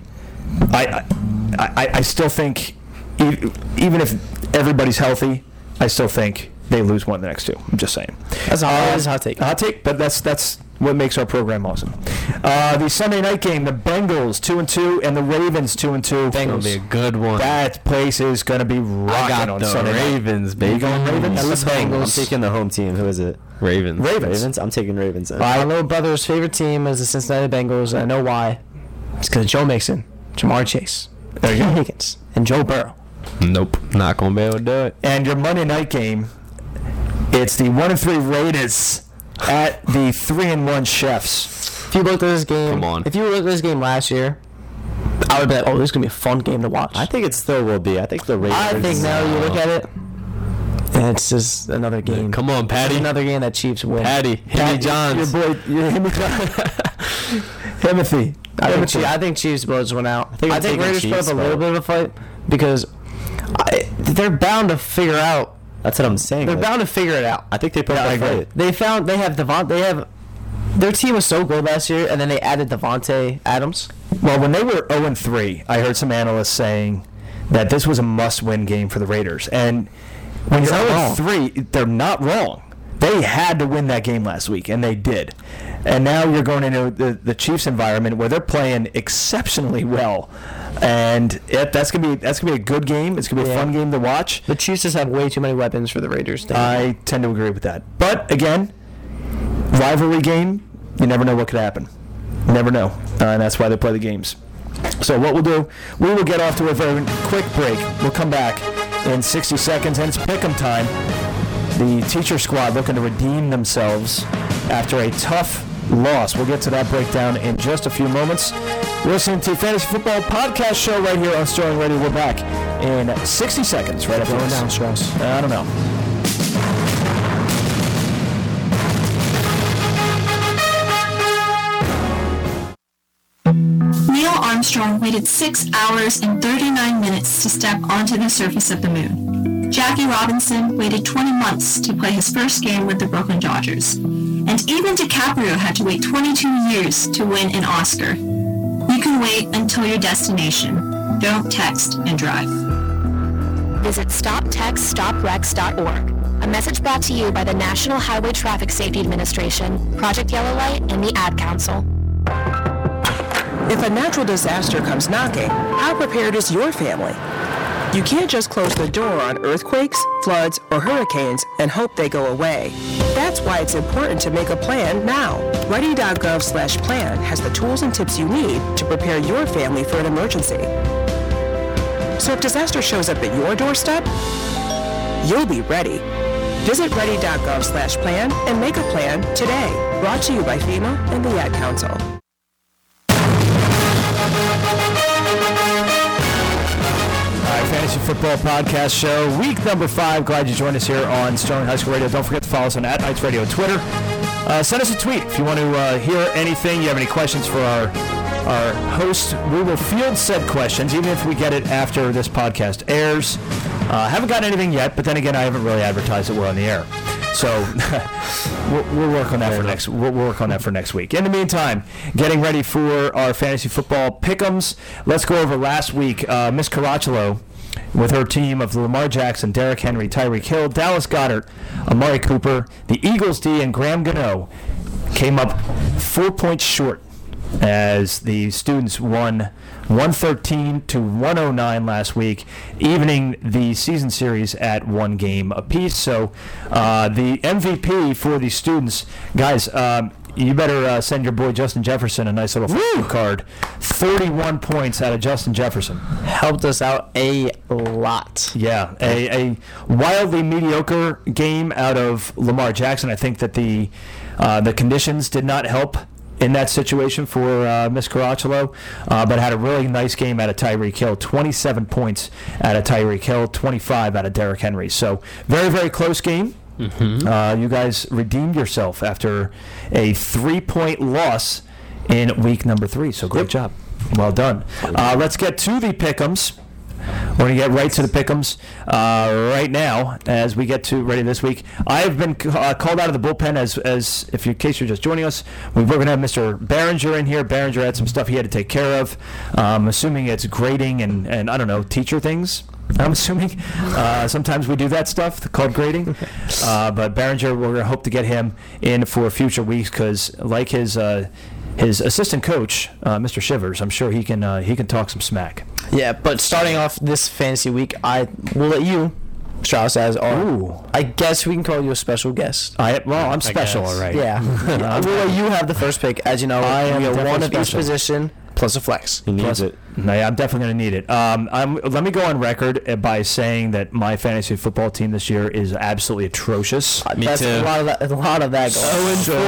I still think even if everybody's healthy, I still think they lose one of the next two. I'm just saying. That's a hot take. A hot take, but that's what makes our program awesome. The Sunday night game, the Bengals 2-2 and the Ravens 2-2. Bengals will be a good one. That place is going to be rocking on Sunday night. Ravens, baby. You going Ravens? I'm taking the home team. Who is it? Ravens. I'm taking Ravens. My little brother's favorite team is the Cincinnati Bengals, and I know why. It's because of Joe Mixon, Jamar Chase, Aaron Higgins, and Joe Burrow. Nope, not going to be able to do it. And your Monday night game, it's the 1-3 Raiders at the 3-1 Chiefs. If you looked at this game, come on. If you looked at this game last year, I would bet, this is going to be a fun game to watch. I think it still will be. I think the Raiders. I think now you look at it, and it's just another game. Come on, Patty. It's another game that Chiefs win. Patty Johns. Your boy, Timothy. I think Chiefs blows one out. I think Raiders put up a little bit of a fight because they're bound to figure out. That's what I'm saying. They're bound to figure it out. I think they put up a fight. They have their team was so good last year, and then they added Devontae Adams. Well, when they were 0-3, I heard some analysts saying that this was a must-win game for the Raiders. And when you're 0-3, they're not wrong. They had to win that game last week, and they did. And now you're going into the Chiefs environment where they're playing exceptionally well, and that's gonna be a good game. It's gonna be a fun game to watch. The Chiefs just have way too many weapons for the Raiders. I tend to agree with that. But again, rivalry game, you never know what could happen. Never know, and that's why they play the games. So what we'll do, we will get off to a very quick break. We'll come back in 60 seconds, and it's pick'em time. The teacher squad looking to redeem themselves after a tough loss. We'll get to that breakdown in just a few moments. You're listening to Fantasy Football Podcast Show right here on Sterling Radio. We're back in 60 seconds. Right after going this. Down, Strauss. I don't know. Neil Armstrong waited 6 hours and 39 minutes to step onto the surface of the moon. Jackie Robinson waited 20 months to play his first game with the Brooklyn Dodgers. And even DiCaprio had to wait 22 years to win an Oscar. You can wait until your destination. Don't text and drive. Visit StopTextStopWrecks.org. A message brought to you by the National Highway Traffic Safety Administration, Project Yellow Light, and the Ad Council. If a natural disaster comes knocking, how prepared is your family? You can't just close the door on earthquakes, floods, or hurricanes and hope they go away. That's why it's important to make a plan now. Ready.gov/plan has the tools and tips you need to prepare your family for an emergency. So if disaster shows up at your doorstep, you'll be ready. Visit ready.gov/plan and make a plan today. Brought to you by FEMA and the Ad Council. Fantasy Football Podcast Show, week number 5. Glad you joined us here on Sterling High School Radio. Don't forget to follow us on @Heights Radio on Twitter. Send us a tweet if you want to hear anything. You have any questions for our host? We will field said questions, even if we get it after this podcast airs. Haven't gotten anything yet, but then again, I haven't really advertised that we're on the air. So we'll work on that for next. We'll work on that for next week. In the meantime, getting ready for our fantasy football pick'ems. Let's go over last week. Miss Caracciolo, with her team of Lamar Jackson, Derrick Henry, Tyreek Hill, Dallas Goedert, Amari Cooper, the Eagles D, and Graham Gano, came up 4 points short as the students won 113-109 last week, evening the season series at 1 game apiece. So the MVP for the students, guys, you better send your boy Justin Jefferson a nice little card. 31 points out of Justin Jefferson. Helped us out a lot. Yeah, a wildly mediocre game out of Lamar Jackson. I think that the conditions did not help in that situation for Miss Caracciolo, but had a really nice game out of Tyreek Hill. 27 points out of Tyreek Hill, 25 out of Derrick Henry. So very, very close game. Mm-hmm. You guys redeemed yourself after a 3-point loss in week number 3. So great job. Well done. Let's get to the pick'ems. We're going to get right to the pick'ems right now as we get to ready this week. I have been called out of the bullpen as if in case you're just joining us, we're going to have Mr. Behringer in here. Behringer had some stuff he had to take care of. I'm assuming it's grading and I don't know, teacher things. I'm assuming sometimes we do that stuff called grading, but Behringer, we're going to hope to get him in for future weeks because, like his assistant coach, Mr. Shivers, I'm sure he can talk some smack. Yeah, but starting off this fantasy week, I will let you, Strauss, as our. I guess we can call you a special guest. I'm special, all right. Yeah, we'll let you have the first pick. As you know, we have one of each position plus a flex. He needs it. No, yeah, I'm definitely going to need it. Let me go on record by saying that my fantasy football team this year is absolutely atrocious. Me too. A lot of that going.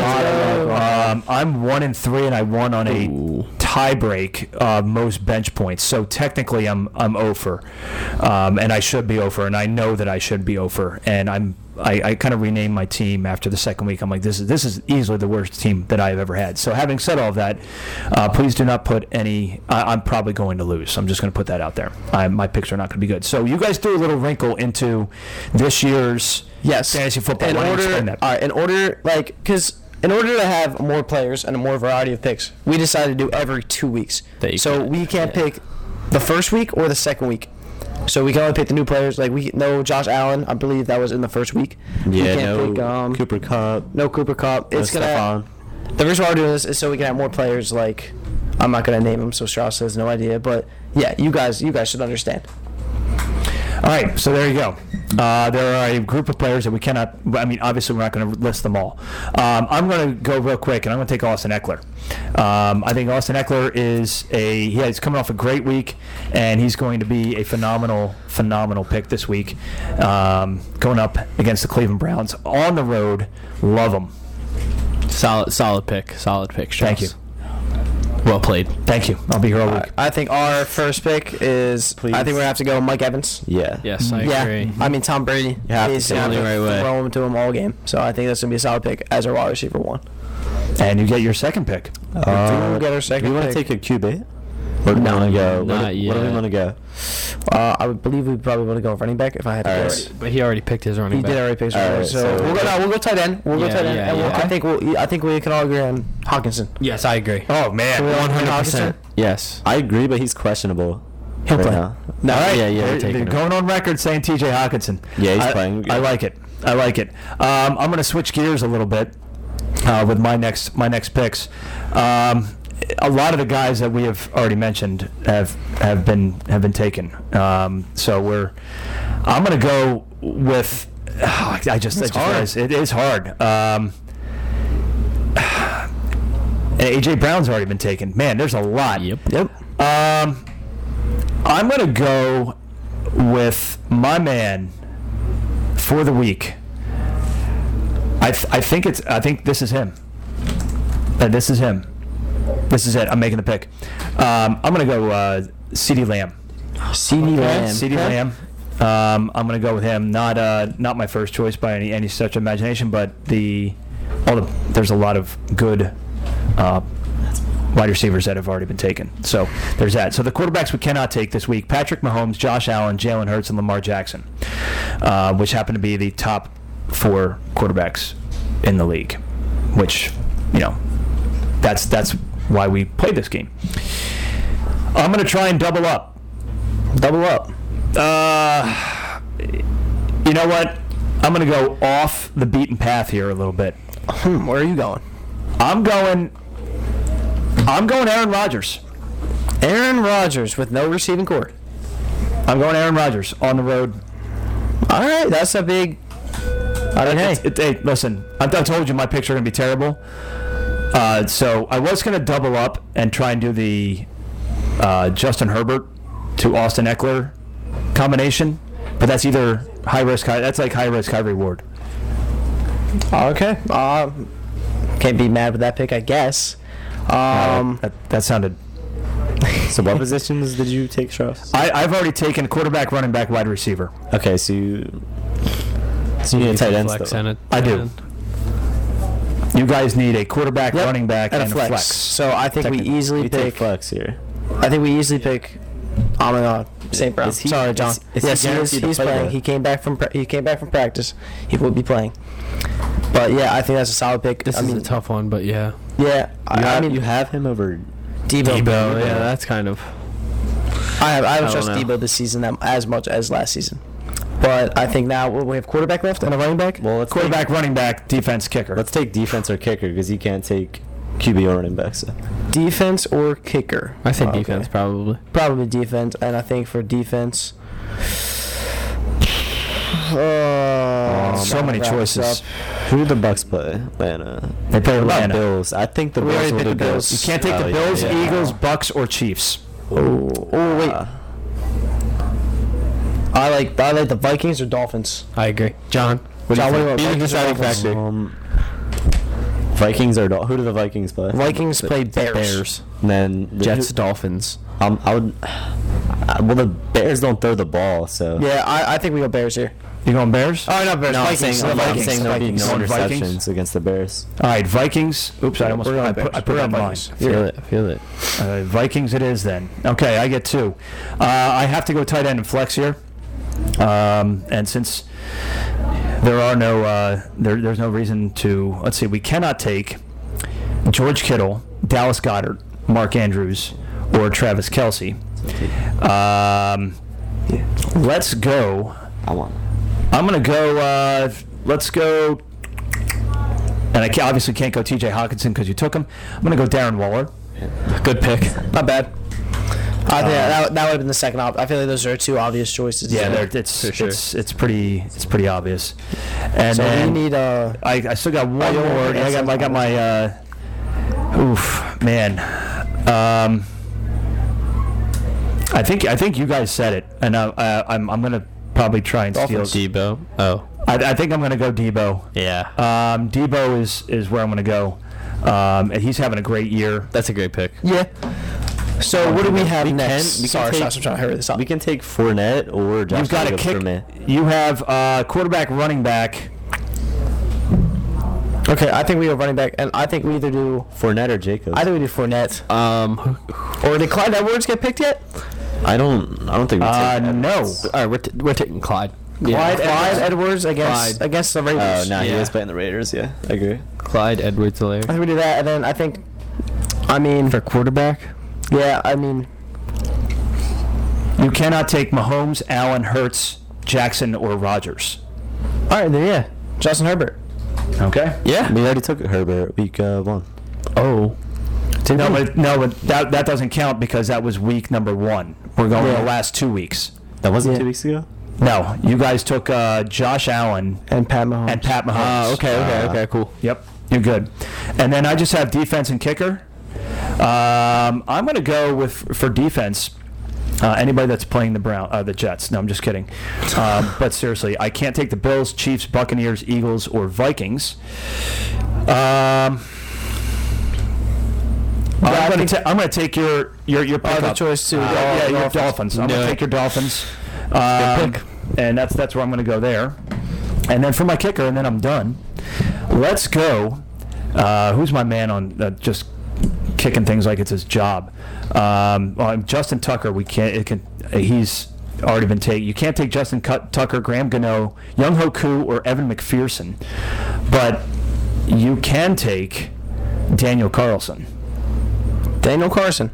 I'm 1-3, and I won on a tie-break most bench points. So technically, I'm 0-for, and I should be 0-for, and I know that I should be 0-for, and I kind of renamed my team after the second week. I'm like, this is easily the worst team that I've ever had. So having said all of that, please do not put any. I'm probably going to lose. I'm just going to put that out there. My picks are not going to be good. So you guys threw a little wrinkle into this year's fantasy football. In order to have more players and a more variety of picks, we decided to do every 2 weeks. So we can't pick the first week or the second week. So we can only pick the new players. Like we know Josh Allen, I believe that was in the first week. Yeah, we can't pick, Cooper Kupp. No Cooper Kupp. It's gonna. The reason why we're doing this is so we can have more players. Like I'm not gonna name them, so Strauss has no idea. But yeah, you guys should understand. All right, so there you go. There are a group of players that we cannot. I mean, obviously, we're not going to list them all. I'm going to go real quick, and I'm going to take Austin Eckler. I think Austin Eckler he's coming off a great week, and he's going to be a phenomenal pick this week. Going up against the Cleveland Browns on the road. Love them. Solid pick. Strauss. Thank you. Well played. Thank you. I'll be here all week. I think our first pick is. Please. I think we're gonna have to go Mike Evans. Yeah. Yes, I agree. I mean Tom Brady. He's the only right way. Throw him to him all game. So I think that's gonna be a solid pick as our wide receiver 1. And you get your second pick. We'll get our second. Do you want to take a QB? Or do you want to go? What do we want to go? I would believe we probably want to go running back if I had to go. But he already picked his running back. He did already pick his running back. So we'll go tight end. We'll go tight end. And I think we can all agree on Hawkinson. Yes, I agree. Oh man, 100%. Yes, I agree, but he's questionable. He'll play. Now. No, all right. They're going on record saying T.J. Hawkinson. Yeah, he's playing. I like it. I'm going to switch gears a little bit with my next picks. a lot of the guys that we have already mentioned have been taken. So I'm going to go with. It is hard. AJ Brown's already been taken. Man, there's a lot. Yep. I'm going to go with my man for the week. I think this is him. This is him. This is it. I'm making the pick. I'm going to go CeeDee Lamb. CeeDee Lamb. I'm going to go with him. Not my first choice by any stretch of imagination, but there's a lot of good wide receivers that have already been taken. So there's that. So the quarterbacks we cannot take this week: Patrick Mahomes, Josh Allen, Jalen Hurts, and Lamar Jackson, which happen to be the top 4 quarterbacks in the league. Which, that's why we played this game. I'm going to try and double up. You know what? I'm going to go off the beaten path here a little bit. Where are you going? I'm going Aaron Rodgers. Aaron Rodgers with no receiving core. I'm going Aaron Rodgers on the road. All right, that's a big. Hey, listen. I told you my picks are going to be terrible. So I was going to double up and try and do the Justin Herbert to Austin Eckler combination, but that's either high risk, that's like high risk, high reward. Okay. Can't be mad with that pick, I guess. That sounded. So what positions did you take, Strauss? I've already taken quarterback, running back, wide receiver. Okay, so you need a tight end still. I do. You guys need a quarterback, running back, and a flex. So I think we easily pick flex here. I think we easily pick. Oh my God, St. Brown. Sorry, John. Yes, he's playing. He came back from practice. He will be playing. But yeah, I think that's a solid pick. This is a tough one, but yeah. Yeah, I mean, you have him over Debo. Yeah, that's kind of. I don't trust Debo this season as much as last season. But I think now we have quarterback left and a running back. Well, let's quarterback, running back, defense, kicker. Let's take defense or kicker because you can't take QB or running back. So. Defense or kicker? I think defense probably. Probably defense, and I think for defense. So many choices. Who do the Bucks play? Atlanta. They play Atlanta. Bills. I think the Bills will do Bills. You can't take the Bills, Eagles, Bucks, or Chiefs. Oh wait. I like the Vikings or Dolphins. I agree. John, what do you think? Deciding factor. Vikings or who do the Vikings play? Vikings play Bears. And then Jets, Dolphins. I would. Well, the Bears don't throw the ball, so. Yeah, I think we go Bears here. You going Bears? Oh, not Bears. No, Vikings. I'm saying there'll be no interceptions Vikings against the Bears. All right, Vikings. Oops, I almost put it on mine. Feel it. Vikings it is then. Okay, I get 2. I have to go tight end and flex here. And since there are no, there's no reason to. Let's see. We cannot take George Kittle, Dallas Goedert, Mark Andrews, or Travis Kelce. Let's go. I'm going to go. Let's go. And I obviously can't go T.J. Hockenson because you took him. I'm going to go Darren Waller. Good pick. Not bad. I think that would have been the second option. I feel like those are 2 obvious choices. Yeah, it's pretty obvious. And so then we need I still got one more. I got my man. I think you guys said it, and I'm gonna probably try and steal Debo. Oh, I think I'm gonna go Debo. Yeah. Debo is where I'm gonna go. And he's having a great year. That's a great pick. Yeah. So what do we have next? I'm trying to hurry this up. We can take Fournette or Josh. You've got to kick. You have quarterback, running back. Okay, I think we go running back, and I think we either do Fournette or Jacobs. I think we do Fournette. Or did Clyde Edwards get picked yet? I don't think we take no. All right, we're taking Clyde. Clyde Edwards against the Raiders. Oh, no, he was playing the Raiders, yeah. I agree. Clyde Edwards-Helaire. I think we do that, and then I think, for quarterback? Yeah, I mean. You cannot take Mahomes, Allen, Hurts, Jackson, or Rodgers. All right, then yeah. Justin Herbert. Okay. Yeah. We already took Herbert week 1. Oh. No, but that doesn't count because that was week number 1. We're going the last 2 weeks. That wasn't 2 weeks ago? No, you guys took Josh Allen and Pat Mahomes. Okay, cool. Yep, you're good. And then I just have defense and kicker. I'm going to go for defense. Anybody that's playing the Jets. No, I'm just kidding. But seriously, I can't take the Bills, Chiefs, Buccaneers, Eagles, or Vikings. I'm going to take your pick the choice too. Your Dolphins. I'm going to take your Dolphins. And that's where I'm going to go there. And then for my kicker, and then I'm done. Let's go. Who's my man on just kicking things like it's his job? Justin Tucker. He's already been taken. You can't take Justin Tucker, Graham Gano, Young Hoku, or Evan McPherson, but you can take Daniel Carlson. Daniel Carlson.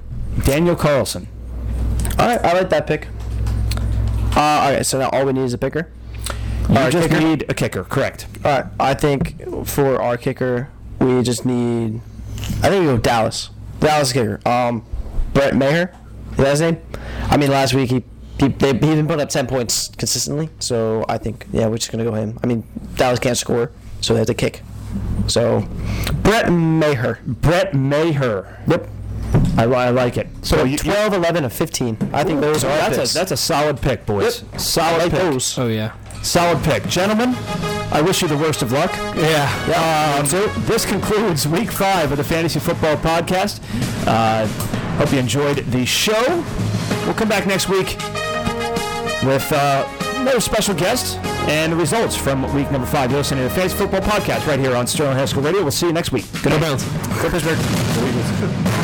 All right, I like that pick. All right, so now all we need is a picker. You just need a kicker, correct? All right, I think for our kicker, we just need. I think we go Dallas. Dallas kicker. Brett Maher. Is that his name? I mean, last week he even put up 10 points consistently. So I think we're just gonna go him. I mean, Dallas can't score, so they have to kick. So Brett Maher. Yep. I like it. So 12, 11, and 15. I think those are that's a solid pick, boys. Yep. Solid pick. Those. Oh yeah. Solid pick, gentlemen. I wish you the worst of luck. So this concludes week 5 of the Fantasy Football Podcast. Hope you enjoyed the show. We'll come back next week with another special guest and the results from week number 5. You're listening to the Fantasy Football Podcast right here on Sterling High School Radio. We'll see you next week. Good night. Go Browns. Go Pittsburgh.